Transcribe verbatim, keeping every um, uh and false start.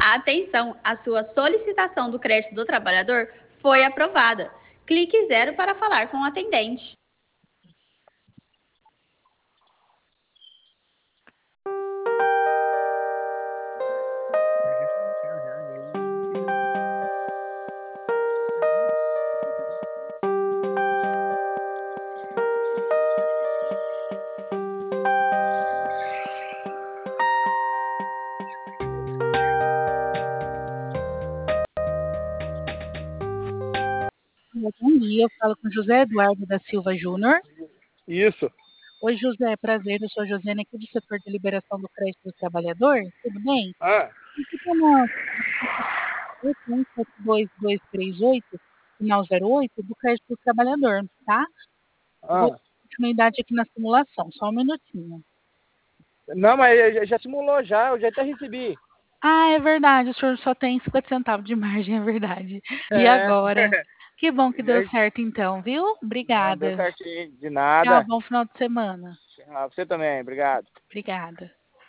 Atenção, a sua solicitação do crédito do trabalhador foi aprovada. Clique zero para falar com o atendente. Bom dia, eu falo com José Eduardo da Silva Júnior. Isso. Oi, José, prazer, eu sou a Josiane aqui do setor de liberação do crédito do trabalhador, tudo bem? Ah. Aqui tem uma um sete dois dois três oito, final zero oito, do crédito do trabalhador, tá? Ah. Vou dar continuidade aqui na simulação, só um minutinho. Não, mas já, já simulou já, eu já até recebi. Ah, é verdade, o senhor só tem cinquenta centavos de margem, é verdade. E É. agora? Que bom que deu certo então, viu? Obrigada. Deu certinho, de Tchau, nada. bom final de semana. Ah, você também, obrigado. Obrigada.